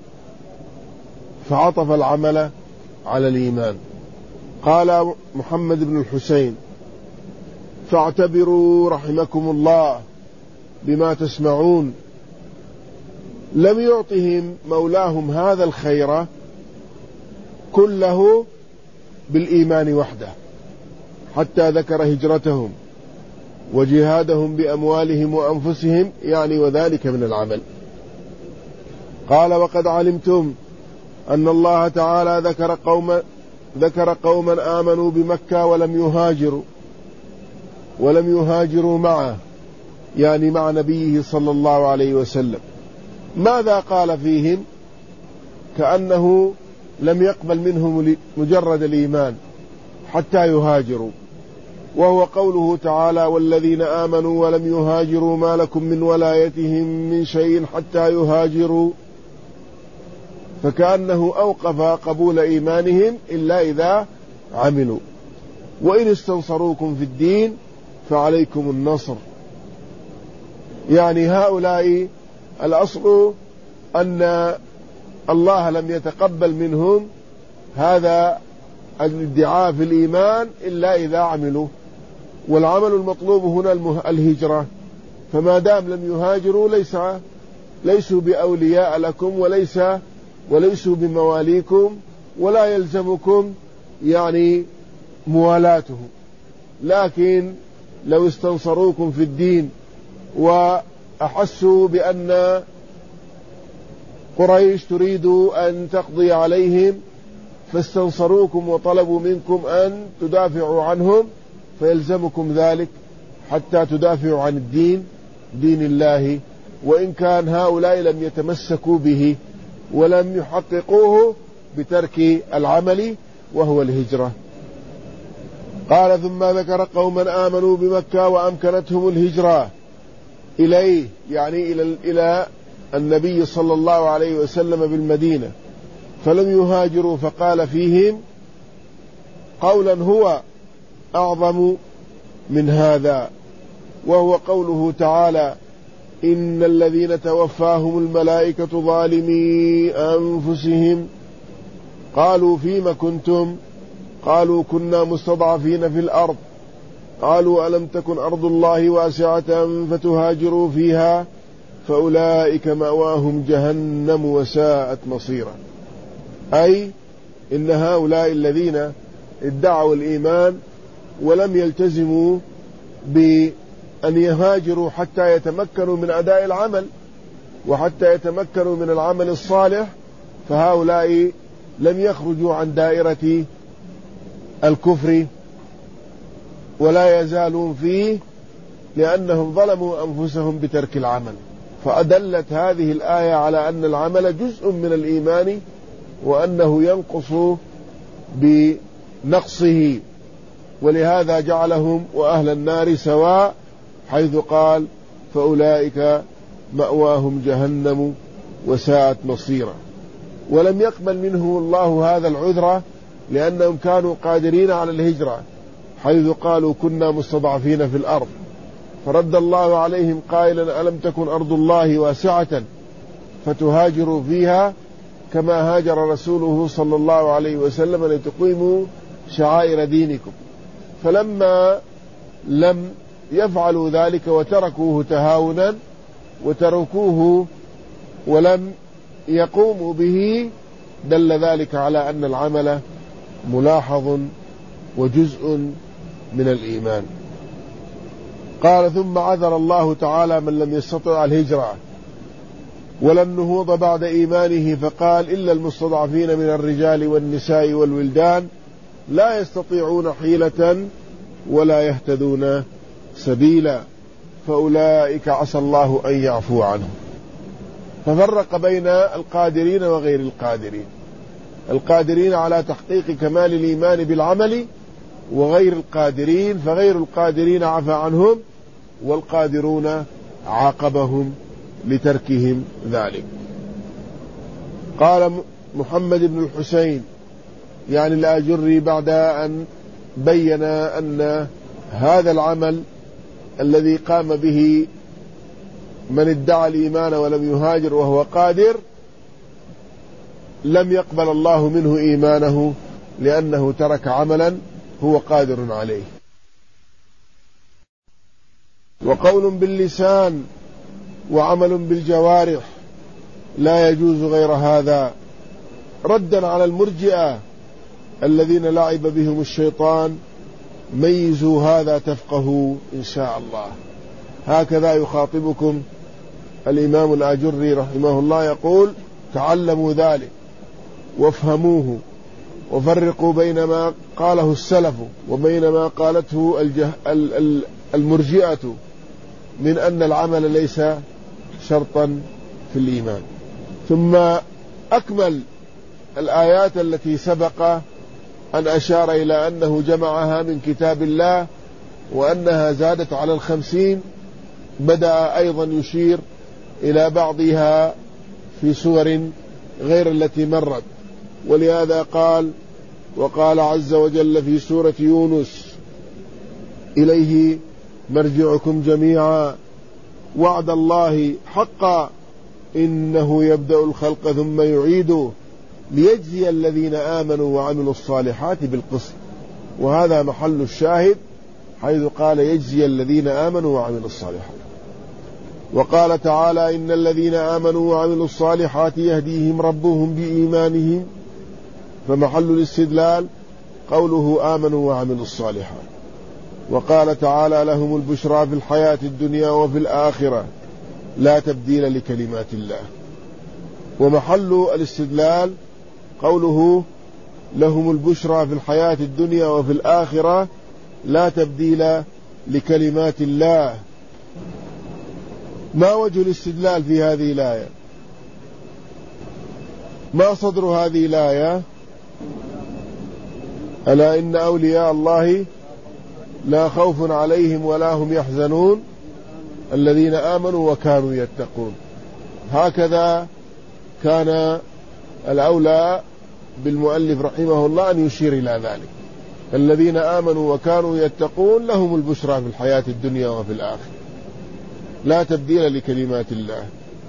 فعطف العمل على الإيمان. قال محمد بن الحسين فاعتبروا رحمكم الله بما تسمعون، لم يعطهم مولاهم هذا الخير كله بالإيمان وحده، حتى ذكر هجرتهم وجهادهم بأموالهم وأنفسهم، يعني وذلك من العمل. قال وقد علمتم أن الله تعالى ذكر قوما ذكر قوما آمنوا بمكة ولم يهاجروا ولم يهاجروا معه، يعني مع نبيه صلى الله عليه وسلم. ماذا قال فيهم؟ كأنه لم يقبل منهم مجرد الإيمان حتى يهاجروا، وهو قوله تعالى والذين آمنوا ولم يهاجروا ما لكم من ولايتهم من شيء حتى يهاجروا، فكأنه أوقف قبول إيمانهم إلا إذا عملوا. وإن استنصروكم في الدين فعليكم النصر، يعني هؤلاء الأصل أن الله لم يتقبل منهم هذا الادعاء في الإيمان إلا إذا عملوا، والعمل المطلوب هنا الهجرة، فما دام لم يهاجروا ليس ليسوا بأولياء لكم وليس وليسوا بمواليكم ولا يلزمكم يعني موالاته، لكن لو استنصروكم في الدين وأحسوا بأن قريش تريد أن تقضي عليهم فاستنصروكم وطلبوا منكم أن تدافعوا عنهم، فيلزمكم ذلك حتى تدافعوا عن الدين دين الله، وإن كان هؤلاء لم يتمسكوا به ولم يحققوه بترك العمل وهو الهجرة. قال ثم ذكر قوما آمنوا بمكة وأمكنتهم الهجرة إليه، يعني إلى إلى النبي صلى الله عليه وسلم بالمدينة، فلم يهاجروا، فقال فيهم قولا هو أعظم من هذا، وهو قوله تعالى إن الذين توفاهم الملائكة ظالمي أنفسهم قالوا فيم كنتم قالوا كنا مستضعفين في الأرض قالوا ألم تكن أرض الله واسعة فتهاجروا فيها فأولئك مأواهم جهنم وساءت مصيرا. أي إن هؤلاء الذين ادعوا الإيمان ولم يلتزموا بأن يهاجروا حتى يتمكنوا من أداء العمل وحتى يتمكنوا من العمل الصالح، فهؤلاء لم يخرجوا عن دائرة الكفر ولا يزالون فيه، لأنهم ظلموا أنفسهم بترك العمل. فأدلت هذه الآية على أن العمل جزء من الإيمان وأنه ينقص بنقصه، ولهذا جعلهم وأهل النار سواء، حيث قال فأولئك مأواهم جهنم وساءت مصيرا. ولم يقبل منه الله هذا العذر لأنهم كانوا قادرين على الهجرة، حيث قالوا كنا مستضعفين في الأرض، فرد الله عليهم قائلا ألم تكن أرض الله واسعة فتهاجروا فيها كما هاجر رسوله صلى الله عليه وسلم لتقيموا شعائر دينكم. فلما لم يفعلوا ذلك وتركوه تهاونا وتركوه ولم يقوموا به، دل ذلك على أن العمل ملاحظ وجزء من الإيمان. قال ثم عذر الله تعالى من لم يستطع الهجرة ولا النهوض بعد إيمانه فقال إلا المستضعفين من الرجال والنساء والولدان لا يستطيعون حيلة ولا يهتدون سبيلا فأولئك عسى الله أن يعفو عنهم. ففرق بين القادرين وغير القادرين، القادرين على تحقيق كمال الإيمان بالعمل وغير القادرين، فغير القادرين عفى عنهم والقادرون عاقبهم لتركهم ذلك. قال محمد بن الحسين يعني الآجري بعد أن بين أن هذا العمل الذي قام به من ادعى الإيمان ولم يهاجر وهو قادر لم يقبل الله منه إيمانه لأنه ترك عملا هو قادر عليه. وقول باللسان وعمل بالجوارح لا يجوز غير هذا، ردا على المرجئة الذين لعب بهم الشيطان. ميزوا هذا تفقهوا إن شاء الله. هكذا يخاطبكم الإمام الآجري رحمه الله، يقول تعلموا ذلك وافهموه وفرقوا بين ما قاله السلف وبين ما قالته المرجئة من أن العمل ليس شرطا في الإيمان. ثم أكمل الآيات التي سبق أن أشار إلى أنه جمعها من كتاب الله وأنها زادت على الخمسين، بدأ أيضا يشير إلى بعضها في سور غير التي مرت. ولهذا قال وقال عز وجل في سورة يونس إليه مرجعكم جميعا وعد الله حقا إنه يبدأ الخلق ثم يعيده ليجزي الذين آمنوا وعملوا الصالحات بالقسط. وهذا محل الشاهد حيث قال يجزي الذين آمنوا وعملوا الصالحات. وقال تعالى إن الذين آمنوا وعملوا الصالحات يهديهم ربهم بإيمانهم، فمحل الاستدلال قوله آمنوا وعملوا الصالحات. وقال تعالى لهم البشرى في الحياة الدنيا وفي الآخرة لا تبديل لكلمات الله. ومحل الاستدلال قوله لهم البشرى في الحياة الدنيا وفي الآخرة لا تبديل لكلمات الله. ما وجه الاستدلال في هذه الآية؟ ما صدر هذه الآية؟ ألا إن أولياء الله لا خوف عليهم ولا هم يحزنون الذين آمنوا وكانوا يتقون. هكذا كان الأولى بالمؤلف رحمه الله أن يشير إلى ذلك. الذين آمنوا وكانوا يتقون لهم البشرى في الحياة الدنيا وفي الآخرة لا تبديل لكلمات الله.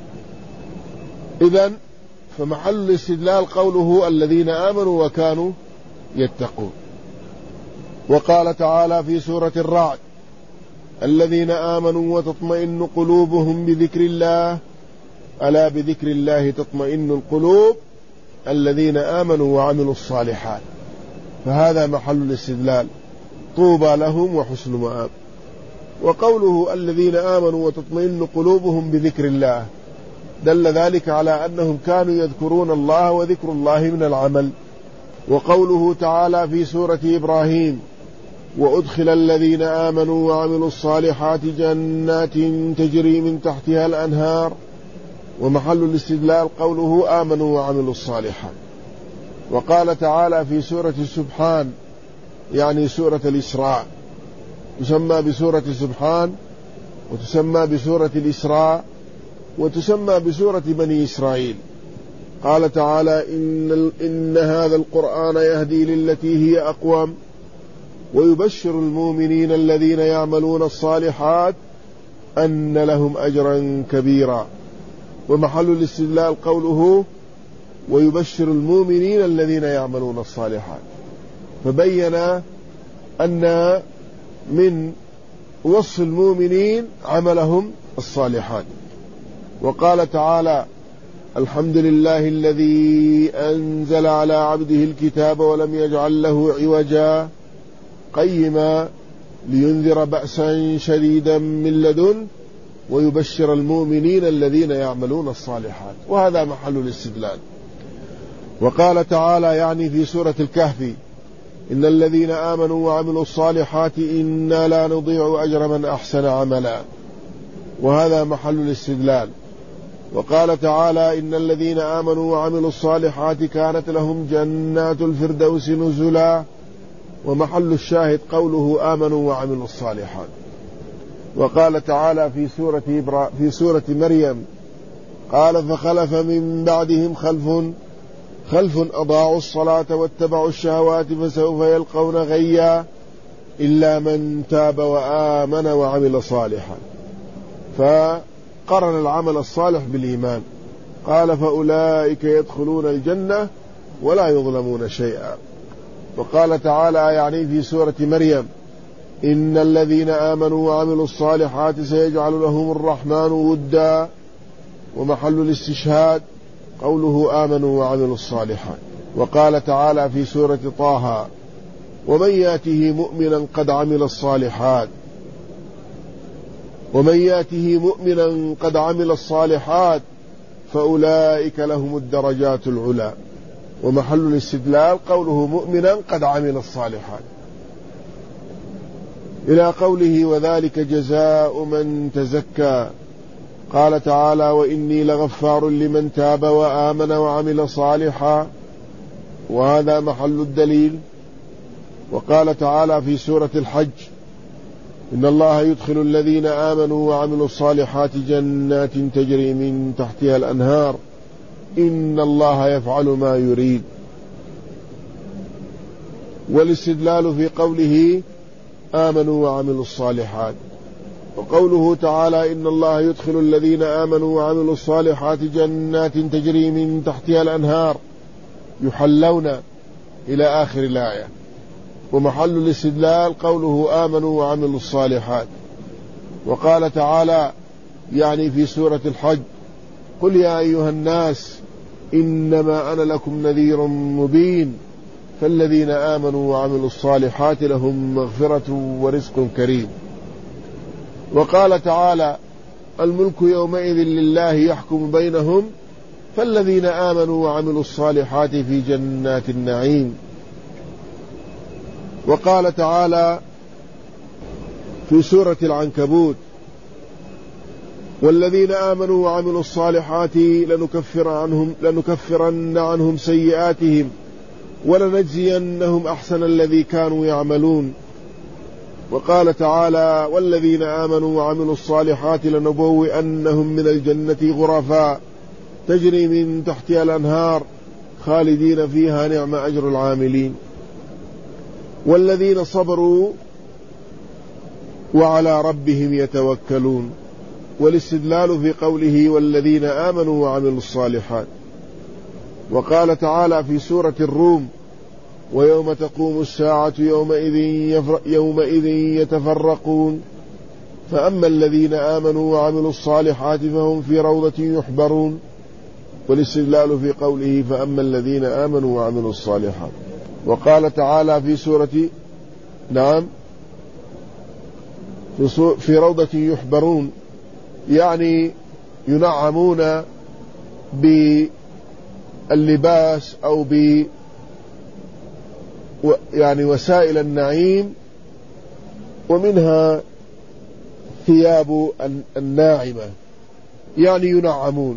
إذن فمحل الاستدلال قوله الذين آمنوا وكانوا يتقون. وقال تعالى في سورة الرعد الذين آمنوا وتطمئن قلوبهم بذكر الله ألا بذكر الله تطمئن القلوب الذين آمنوا وعملوا الصالحات. فهذا محل الاستدلال طوبى لهم وحسن مآب. وقوله الذين آمنوا وتطمئن قلوبهم بذكر الله دل ذلك على أنهم كانوا يذكرون الله وذكر الله من العمل. وقوله تعالى في سورة إبراهيم وأدخل الذين آمنوا وعملوا الصالحات جنات تجري من تحتها الأنهار. ومحل الاستدلال قوله آمنوا وعملوا الصالحات. وقال تعالى في سورة سبحان يعني سورة الإسراء، تسمى بسورة سبحان وتسمى بسورة الإسراء وتسمى بسورة بني إسرائيل. قال تعالى إن, إن هذا القرآن يهدي للتي هي أقوم ويبشر المؤمنين الذين يعملون الصالحات أن لهم أجرا كبيرا. ومحل الاستدلال قوله ويبشر المؤمنين الذين يعملون الصالحات، فبين أن من وصف المؤمنين عملهم الصالحات. وقال تعالى الحمد لله الذي أنزل على عبده الكتاب ولم يجعل له عوجا قيما لينذر بأسا شديدا من لدن ويبشر المؤمنين الذين يعملون الصالحات. وهذا محل الاستدلال. وقال تعالى يعني في سورة الكهف: إن الذين آمنوا وعملوا الصالحات إنا لا نضيع أجر من أحسن عملا. وهذا محل الاستدلال. وقال تعالى: إن الذين آمنوا وعملوا الصالحات كانت لهم جنات الفردوس نزلا. ومحل الشاهد قوله آمنوا وعملوا الصالحات. وقال تعالى في سورة إبرا في سورة مريم: قال فخلف من بعدهم خلف خلف أضاعوا الصلاة واتبعوا الشهوات فسوف يلقون غيا إلا من تاب وآمن وعمل صالحا. فقرن العمل الصالح بالإيمان. قال فأولئك يدخلون الجنة ولا يظلمون شيئا. وقال تعالى يعني في سورة مريم: إن الذين آمنوا وعملوا الصالحات سيجعل لهم الرحمن ودا. ومحل الاستشهاد قوله آمنوا وعملوا الصالحات. وقال تعالى في سورة طه: ومن ياته مؤمنا قد عمل الصالحات ومن ياته مؤمنا قد عمل الصالحات فأولئك لهم الدرجات العلى. ومحل الاستدلال قوله مؤمنا قد عمل الصالحات إلى قوله: وذلك جزاء من تزكى. قال تعالى: وإني لغفار لمن تاب وآمن وعمل صالحا. وهذا محل الدليل. وقال تعالى في سورة الحج: إن الله يدخل الذين آمنوا وعملوا الصالحات جنات تجري من تحتها الأنهار إن الله يفعل ما يريد. والاستدلال في قوله آمنوا وعملوا الصالحات. وقوله تعالى: إن الله يدخل الذين آمنوا وعملوا الصالحات جنات تجري من تحتها الأنهار يحلون إلى آخر الآية. ومحل الاستدلال قوله آمنوا وعملوا الصالحات. وقال تعالى يعني في سورة الحج: قل يا أيها الناس إنما أنا لكم نذير مبين فالذين آمنوا وعملوا الصالحات لهم مغفرة ورزق كريم. وقال تعالى: الملك يومئذ لله يحكم بينهم فالذين آمنوا وعملوا الصالحات في جنات النعيم. وقال تعالى في سورة العنكبوت: والذين آمنوا وعملوا الصالحات لنكفر عنهم لنكفرن عنهم سيئاتهم ولنجزينهم أحسن الذي كانوا يعملون. وقال تعالى: والذين آمنوا وعملوا الصالحات لنبوئنهم من الجنة غرفا تجري من تحتها الأنهار خالدين فيها نعم أجر العاملين. والذين صبروا وعلى ربهم يتوكلون. والاستدلال في قوله: والذين آمنوا وعملوا الصالحات. وقال تعالى في سورة الروم: ويوم تقوم الساعة يومئذ, يفر يومئذ يتفرقون فأما الذين آمنوا وعملوا الصالحات فهم في روضة يحبرون. والاستدلال في قوله: فأما الذين آمنوا وعملوا الصالحات. وقال تعالى في سورة نعم في, في روضة يحبرون يعني ينعمون باللباس أو ب يعني وسائل النعيم ومنها ثياب الناعمة يعني ينعمون.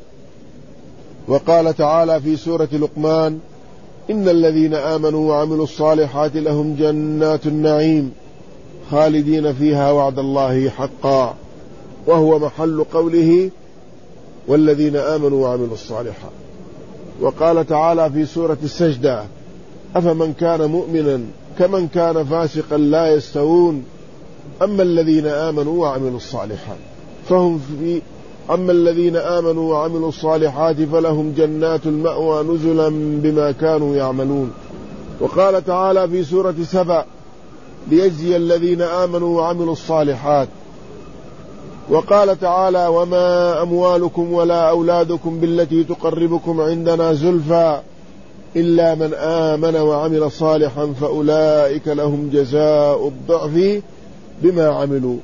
وقال تعالى في سورة لقمان: إن الذين آمنوا وعملوا الصالحات لهم جنات النعيم خالدين فيها وعد الله حقا. وهو محل قوله: والذين آمنوا وعملوا الصالحات. وقال تعالى في سورة السجدة: أفمن كان مؤمنا كمن كان فاسقا لا يستوون أما الذين آمنوا وعملوا الصالحات فهم في أما الذين آمنوا وعملوا الصالحات فلهم جنات المأوى نزلا بما كانوا يعملون. وقال تعالى في سورة سبأ: ليجزي الذين آمنوا وعملوا الصالحات وقال تعالى وما أموالكم ولا أولادكم بالتي تقربكم عندنا زلفى إلا من آمن وعمل صالحا فأولئك لهم جزاء الضعف بما عملوا.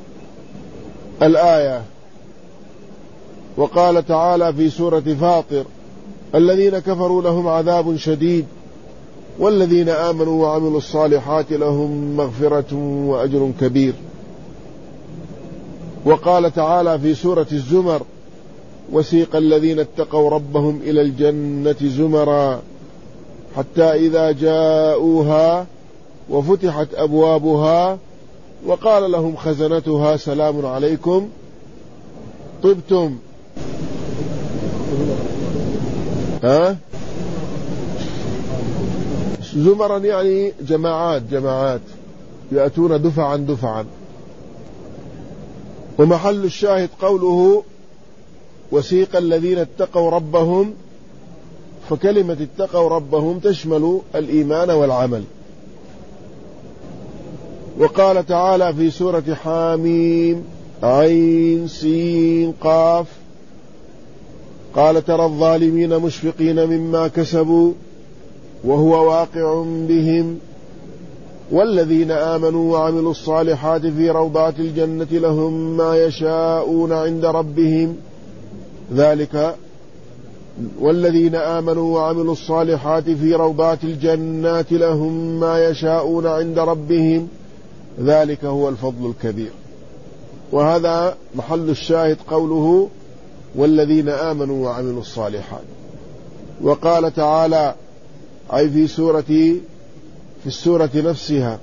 الآية. وقال تعالى في سورة فاطر الذين كفروا لهم عذاب شديد والذين آمنوا وعملوا الصالحات لهم مغفرة وأجر كبير. وقال تعالى في سورة الزمر وسيق الذين اتقوا ربهم إلى الجنة زمرا حتى إذا جاءوها وفتحت أبوابها وقال لهم خزنتها سلام عليكم طبتم. ها زمرا يعني جماعات جماعات يأتون دفعا دفعا. ومحل الشاهد قوله وسيق الذين اتقوا ربهم، فكلمة اتقوا ربهم تشمل الإيمان والعمل. وقال تعالى في سورة حاميم عين سين قاف قال ترى الظالمين مشفقين مما كسبوا وهو واقع بهم والذين آمنوا وعملوا الصالحات في روضات الجنة لهم ما يشاءون عند ربهم ذلك والذين آمنوا وعملوا الصالحات في روضات الجنات لهم ما يشاءون عند ربهم ذلك هو الفضل الكبير. وهذا محل الشاهد قوله والذين آمنوا وعملوا الصالحات. وقال تعالى أي في سورة في السورة نفسها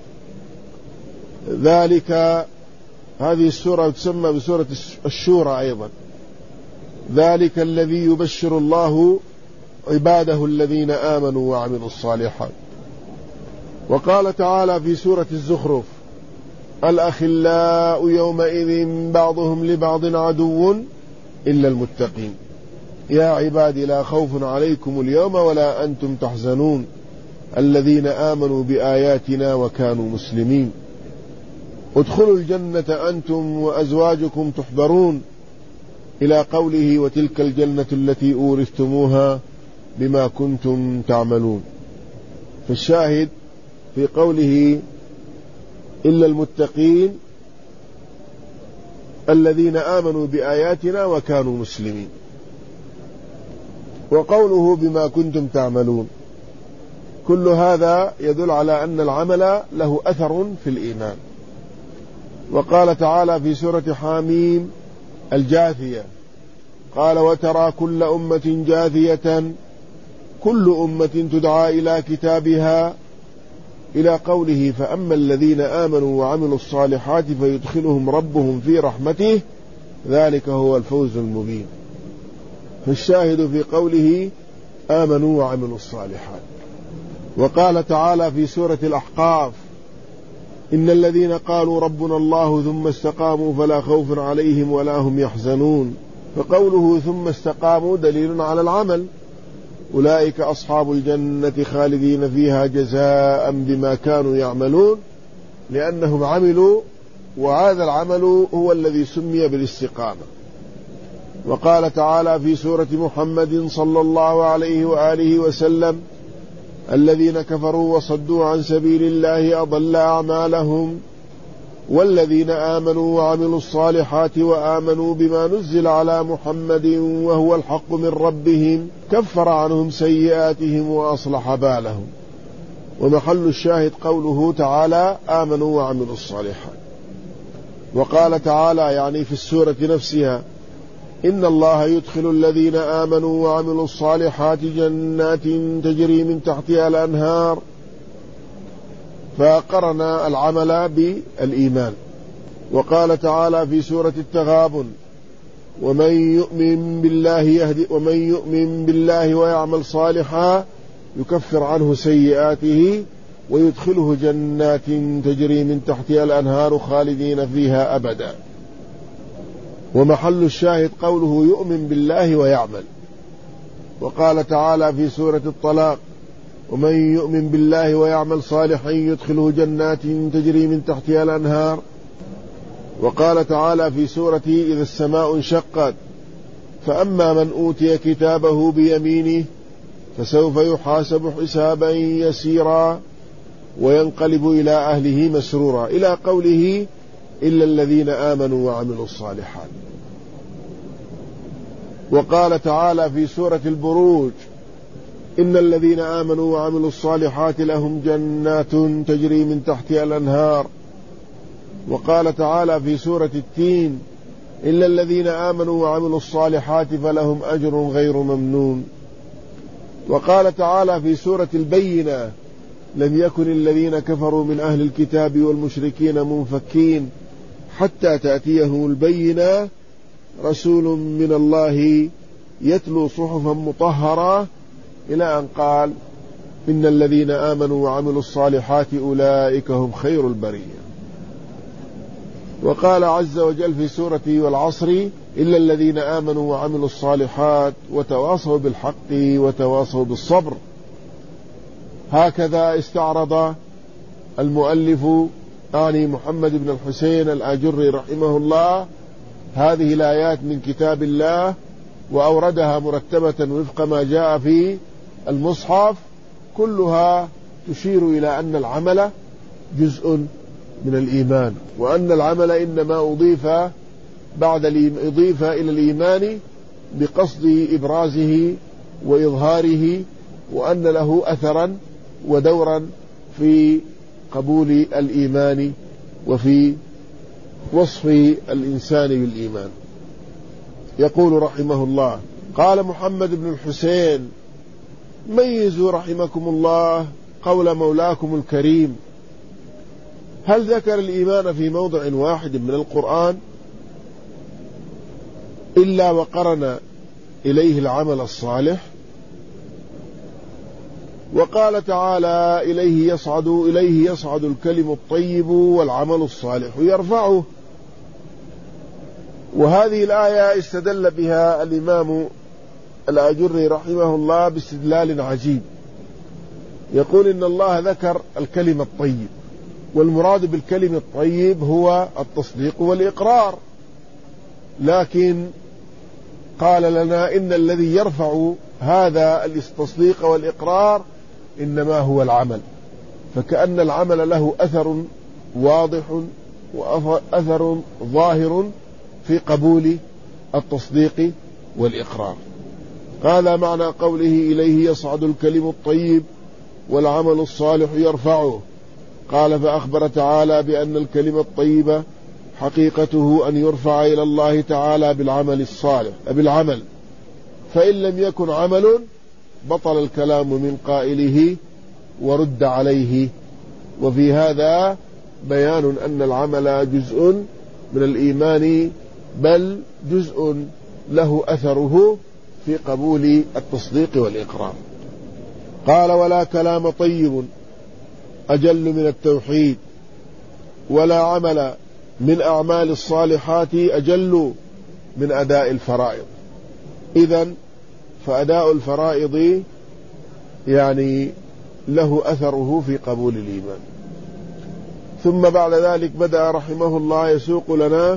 ذلك، هذه السورة تسمى بسورة الشورى أيضا، ذلك الذي يبشر الله عباده الذين آمنوا وعملوا الصالحات. وقال تعالى في سورة الزخرف الأخلاء يومئذ بعضهم لبعض عدو إلا المتقين يا عبادي لا خوف عليكم اليوم ولا أنتم تحزنون الذين آمنوا بآياتنا وكانوا مسلمين ادخلوا الجنة أنتم وأزواجكم تحبرون إلى قوله وتلك الجنة التي أورثتموها بما كنتم تعملون. فالشاهد في قوله إلا المتقين الذين آمنوا بآياتنا وكانوا مسلمين. وقوله بما كنتم تعملون كل هذا يدل على أن العمل له أثر في الإيمان. وقال تعالى في سورة حاميم الجاثية قال وترى كل أمة جاثية كل أمة تدعى إلى كتابها إلى قوله فأما الذين آمنوا وعملوا الصالحات فيدخلهم ربهم في رحمته ذلك هو الفوز المبين. فالشاهد في قوله آمنوا وعملوا الصالحات. وقال تعالى في سورة الأحقاف إن الذين قالوا ربنا الله ثم استقاموا فلا خوف عليهم ولا هم يحزنون. فقوله ثم استقاموا دليل على العمل أولئك أصحاب الجنة خالدين فيها جزاء بما كانوا يعملون لأنهم عملوا وهذا العمل هو الذي سمي بالاستقامة. وقال تعالى في سورة محمد صلى الله عليه وآله وسلم الذين كفروا وصدوا عن سبيل الله أضل أعمالهم والذين آمنوا وعملوا الصالحات وآمنوا بما نزل على محمد وهو الحق من ربهم كفر عنهم سيئاتهم وأصلح بالهم. ومحل الشاهد قوله تعالى آمنوا وعملوا الصالحات. وقال تعالى يعني في السورة نفسها إن الله يدخل الذين آمنوا وعملوا الصالحات جنات تجري من تحتها الأنهار، فقرن العمل بالإيمان. وقال تعالى في سورة التغابن ومن يؤمن بالله يهدي ومن يؤمن بالله ويعمل صالحا يكفر عنه سيئاته ويدخله جنات تجري من تحتها الأنهار خالدين فيها أبدا. ومحل الشاهد قوله يؤمن بالله ويعمل. وقال تعالى في سورة الطلاق ومن يؤمن بالله ويعمل صالحا يدخله جنات تجري من تحتها الأنهار وقال تعالى في سورة إذا السماء انشقت فأما من أوتي كتابه بيمينه فسوف يحاسب حسابا يسيرا وينقلب إلى أهله مسرورا إلى قوله إلا الذين آمنوا وعملوا الصالحات. وقال تعالى في سورة البروج إن الذين آمنوا وعملوا الصالحات لهم جنات تجري من تحتها الأنهار. وقال تعالى في سورة التين إلا الذين آمنوا وعملوا الصالحات فلهم أجر غير ممنون. وقال تعالى في سورة البينة لم يكن الذين كفروا من أهل الكتاب والمشركين منفكين حتى تأتيهم البينة رسول من الله يتلو صحفا مطهرة إلى أن قال إن الذين آمنوا وعملوا الصالحات أولئك هم خير البرية. وقال عز وجل في سورة والعصر إلا الذين آمنوا وعملوا الصالحات وتواصوا بالحق وتواصوا بالصبر. هكذا استعرض المؤلف أعني محمد بن الحسين الآجري رحمه الله هذه الآيات من كتاب الله وأوردها مرتبة وفق ما جاء في المصحف، كلها تشير إلى أن العمل جزء من الإيمان، وأن العمل إنما أضيف بعد أضيف إلى الإيمان بقصد إبرازه وإظهاره، وأن له أثرا ودورا في قبول الإيمان وفي وصف الإنسان بالإيمان. يقول رحمه الله قال محمد بن الحسين ميزوا رحمكم الله قول مولاكم الكريم هل ذكر الإيمان في موضع واحد من القرآن إلا وقرن إليه العمل الصالح؟ وقال تعالى إليه يصعد إليه يصعد الكلم الطيب والعمل الصالح يرفعه. وهذه الآية استدل بها الإمام الآجري رحمه الله باستدلال عجيب، يقول إن الله ذكر الكلم الطيب، والمراد بالكلم الطيب هو التصديق والإقرار، لكن قال لنا إن الذي يرفع هذا التصديق والإقرار إنما هو العمل، فكأن العمل له أثر واضح وأثر ظاهر في قبول التصديق والإقرار. هذا معنى قوله إليه يصعد الكلم الطيب والعمل الصالح يرفعه. قال فأخبر تعالى بأن الكلمة الطيبة حقيقته أن يرفع إلى الله تعالى بالعمل الصالح بالعمل، فإن لم يكن عمل بطل الكلام من قائله ورد عليه. وفي هذا بيان أن العمل جزء من الإيمان، بل جزء له أثره في قبول التصديق والإقرار. قال ولا كلام طيب أجل من التوحيد، ولا عمل من أعمال الصالحات أجل من أداء الفرائض. إذن فأداء الفرائض يعني له أثره في قبول الإيمان. ثم بعد ذلك بدأ رحمه الله يسوق لنا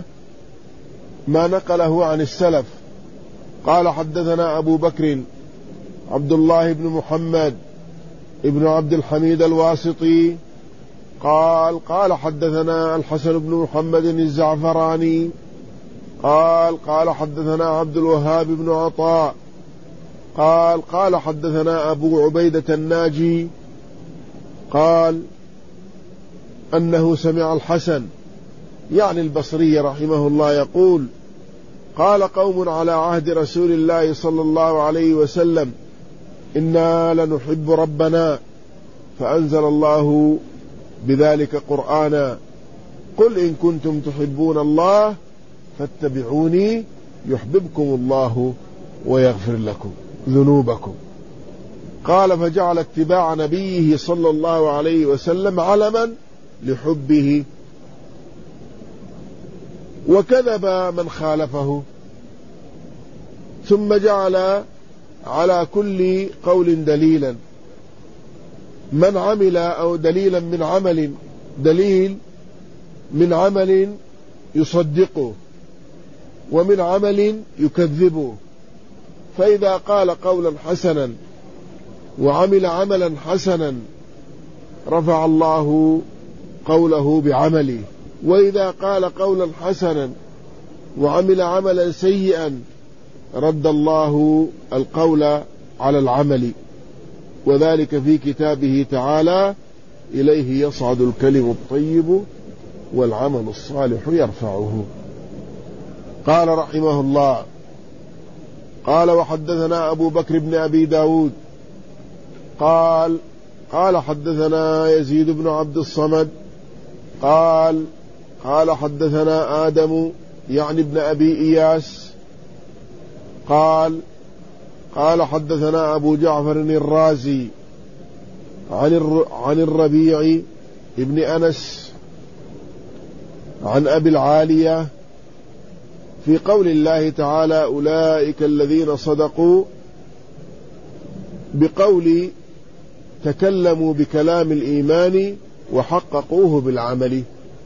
ما نقله عن السلف. قال حدثنا أبو بكر عبد الله بن محمد ابن عبد الحميد الواسطي قال قال حدثنا الحسن بن محمد الزعفراني قال قال حدثنا عبد الوهاب بن عطاء قال قال حدثنا أبو عبيدة الناجي قال أنه سمع الحسن يعني البصري رحمه الله يقول قال قوم على عهد رسول الله صلى الله عليه وسلم إنا لنحب ربنا، فأنزل الله بذلك قرآنا قل إن كنتم تحبون الله فاتبعوني يحببكم الله ويغفر لكم ذنوبكم. قال فجعل اتباع نبيه صلى الله عليه وسلم علما لحبه، وكذب من خالفه، ثم جعل على كل قول دليلا، من عمل أو دليلا من عمل دليل من عمل يصدقه ومن عمل يكذبه. فإذا قال قولا حسنا وعمل عملا حسنا رفع الله قوله بعمله، وإذا قال قولا حسنا وعمل عملا سيئا رد الله القول على العمل. وذلك في كتابه تعالى: إليه يصعد الكلم الطيب والعمل الصالح يرفعه. قال رحمه الله: قال وحدثنا أبو بكر بن أبي داود قال قال حدثنا يزيد بن عبد الصمد قال قال حدثنا آدم يعني ابن أبي إياس قال قال حدثنا أبو جعفر الرازي عن عن الربيع ابن أنس عن أبي العالية في قول الله تعالى: أولئك الذين صدقوا، بقول تكلموا بكلام الإيمان وحققوه بالعمل،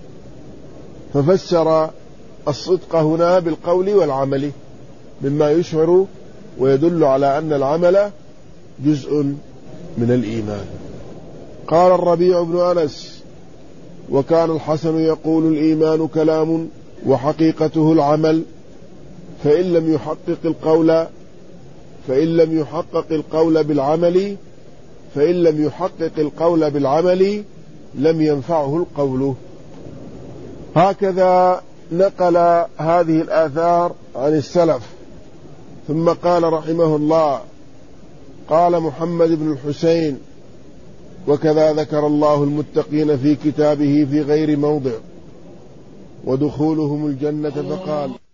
ففسر الصدق هنا بالقول والعمل مما يشعر ويدل على أن العمل جزء من الإيمان. قال الربيع بن أنس: وكان الحسن يقول: الإيمان كلام وحقيقته العمل، فإن لم يحقق القول فإن لم يحقق القول بالعمل فإن لم يحقق القول بالعمل لم ينفعه القول. هكذا نقل هذه الآثار عن السلف. ثم قال رحمه الله: قال محمد بن الحسين: وكذا ذكر الله المتقين في كتابه في غير موضع ودخولهم الجنة، فقال: